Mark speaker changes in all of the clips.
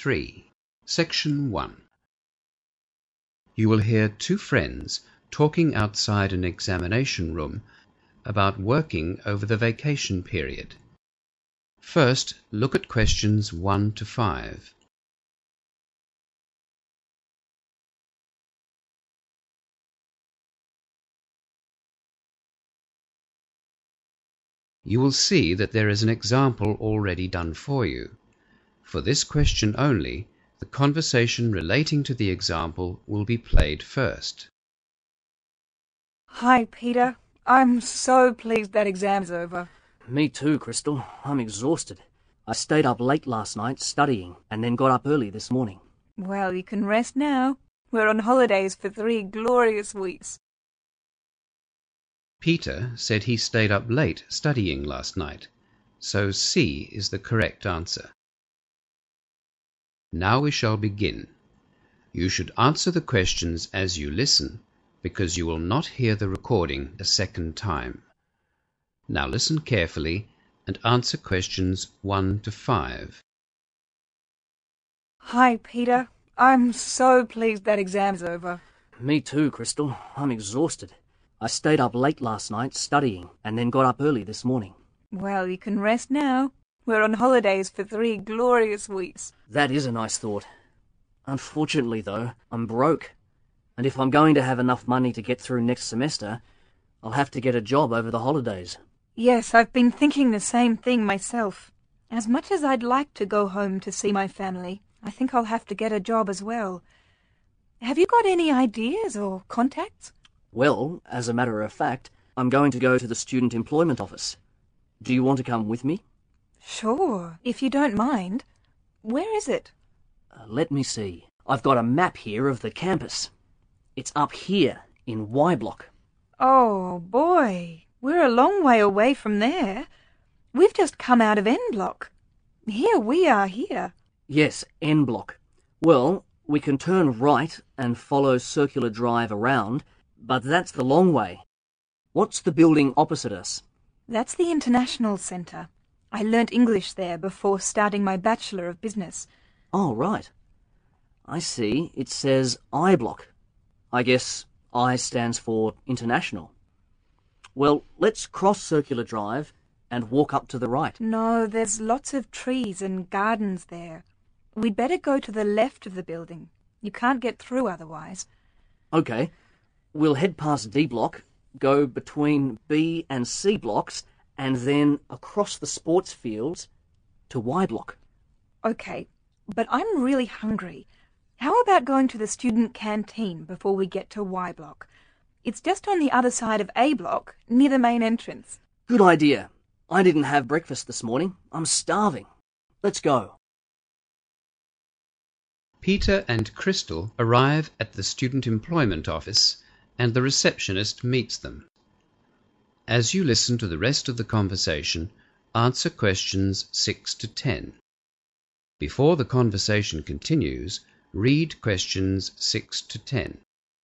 Speaker 1: 3, Section 1. You will hear two friends talking outside an examination room about working over the vacation period. First, look at questions 1 to 5. You will see that there is an example already done for you. For this question only, the conversation relating to the example will be played first.
Speaker 2: Hi, Peter. I'm so pleased that exam's over.
Speaker 3: Me too, Crystal. I'm exhausted. I stayed up late last night studying and then got up early this morning.
Speaker 2: Well, you can rest now. We're on holidays for 3 glorious weeks.
Speaker 1: Peter said he stayed up late studying last night, so C is the correct answer. Now we shall begin. You should answer the questions as you listen, because you will not hear the recording a second time. Now listen carefully and answer questions 1 to 5.
Speaker 2: Hi, Peter. I'm so pleased that exam's over.
Speaker 3: Me too, Crystal. I'm exhausted. I stayed up late last night studying and then got up early this morning.
Speaker 2: Well, you can rest now. We're on holidays for 3 glorious weeks.
Speaker 3: That is a nice thought. Unfortunately, though, I'm broke. And if I'm going to have enough money to get through next semester, I'll have to get a job over the holidays.
Speaker 2: Yes, I've been thinking the same thing myself. As much as I'd like to go home to see my family, I think I'll have to get a job as well. Have you got any ideas or contacts?
Speaker 3: Well, as a matter of fact, I'm going to go to the Student Employment Office. Do you want to come with me?
Speaker 2: Sure, if you don't mind. Where is it?
Speaker 3: Let me see. I've got a map here of the campus. It's up here in Y Block.
Speaker 2: Oh, boy, we're a long way away from there. We've just come out of N Block. Here we are here.
Speaker 3: Yes, N Block. Well, we can turn right and follow Circular Drive around, but that's the long way. What's the building opposite us?
Speaker 2: That's the International Centre. I learnt English there before starting my Bachelor of Business.
Speaker 3: Oh, right. I see. It says I Block. I guess I stands for International. Well, let's cross Circular Drive and walk up to the right.
Speaker 2: No, there's lots of trees and gardens there. We'd better go to the left of the building. You can't get through otherwise.
Speaker 3: Okay. We'll head past D Block, go between B and C blocks, and then across the sports fields to Y Block.
Speaker 2: Okay, but I'm really hungry. How about going to the student canteen before we get to Y Block? It's just on the other side of A Block, near the main entrance.
Speaker 3: Good idea. I didn't have breakfast this morning. I'm starving. Let's go.
Speaker 1: Peter and Crystal arrive at the Student Employment Office and the receptionist meets them. As you listen to the rest of the conversation, answer questions 6 to 10. Before the conversation continues, read questions 6 to 10.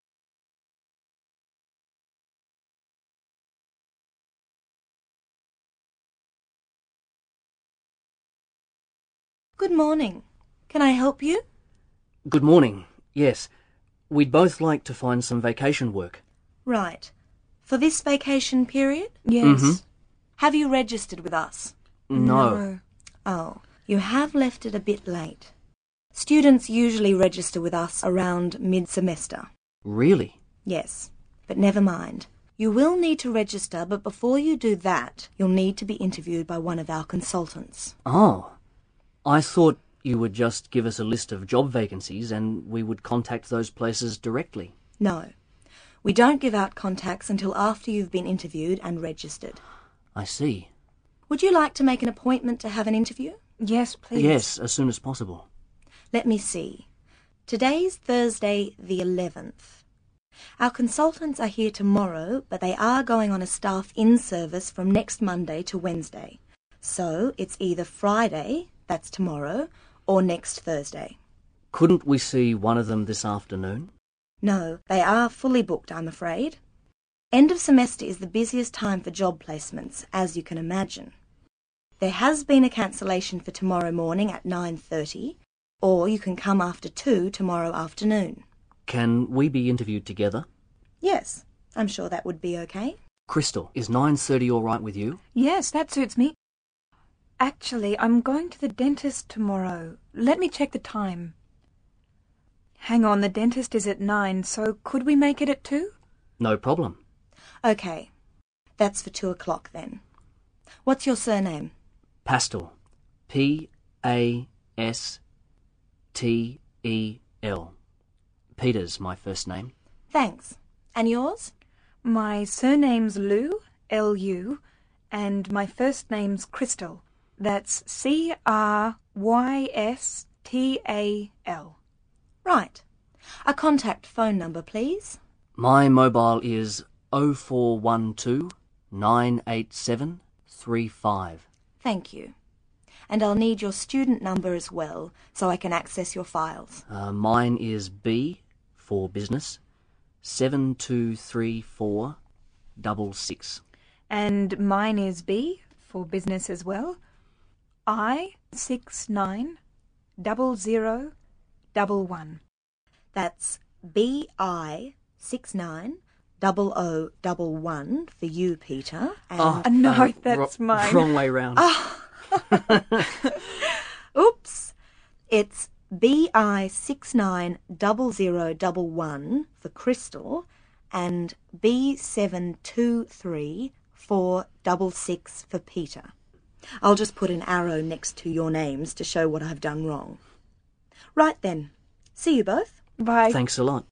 Speaker 4: Good morning. Can I help you?
Speaker 3: Good morning. Yes. We'd both like to find some vacation work.
Speaker 4: Right. For this vacation period?
Speaker 2: Yes.
Speaker 3: Mm-hmm.
Speaker 4: Have you registered with us?
Speaker 3: No.
Speaker 4: Oh, you have left it a bit late. Students usually register with us around mid-semester.
Speaker 3: Really?
Speaker 4: Yes, but never mind. You will need to register, but before you do that, you'll need to be interviewed by one of our consultants.
Speaker 3: Oh. I thought you would just give us a list of job vacancies and we would contact those places directly.
Speaker 4: No. We don't give out contacts until after you've been interviewed and registered.
Speaker 3: I see.
Speaker 4: Would you like to make an appointment to have an interview?
Speaker 2: Yes, please.
Speaker 3: Yes, as soon as possible.
Speaker 4: Let me see. Today's Thursday the 11th. Our consultants are here tomorrow, but they are going on a staff in-service from next Monday to Wednesday. So it's either Friday, that's tomorrow, or next Thursday.
Speaker 3: Couldn't we see one of them this afternoon?
Speaker 4: No, they are fully booked, I'm afraid. End of semester is the busiest time for job placements, as you can imagine. There has been a cancellation for tomorrow morning at 9:30, Or you can come after 2 tomorrow afternoon.
Speaker 3: Can we be interviewed together?
Speaker 4: Yes, I'm sure that would be okay.
Speaker 3: Crystal, is 9:30 all right with you?
Speaker 2: Yes, that suits me. Actually, I'm going to the dentist tomorrow. Let me check the time. Hang on, the dentist is at 9, so could we make it at 2?
Speaker 3: No problem.
Speaker 4: Okay, that's for 2 o'clock then. What's your surname?
Speaker 3: Pastel. P-A-S-T-E-L. Peter's my first name.
Speaker 4: Thanks. And yours?
Speaker 2: My surname's Lou, L-U, and my first name's Crystal. That's C-R-Y-S-T-A-L.
Speaker 4: Right. A contact phone number, please.
Speaker 3: My mobile is 0412 987 35.
Speaker 4: Thank you. And I'll need your student number as well, so I can access your files.
Speaker 3: Mine is B for business, 723466.
Speaker 2: And mine is B, for business as well. I690011.
Speaker 4: That's BI690011 for you, Peter. And
Speaker 2: No, that's mine.
Speaker 3: Wrong way round.
Speaker 4: oops, it's BI690011 for Crystal and B723466 for Peter. I'll just put an arrow next to your names to show what I've done wrong. Right then. See you both.
Speaker 2: Bye.
Speaker 3: Thanks a lot.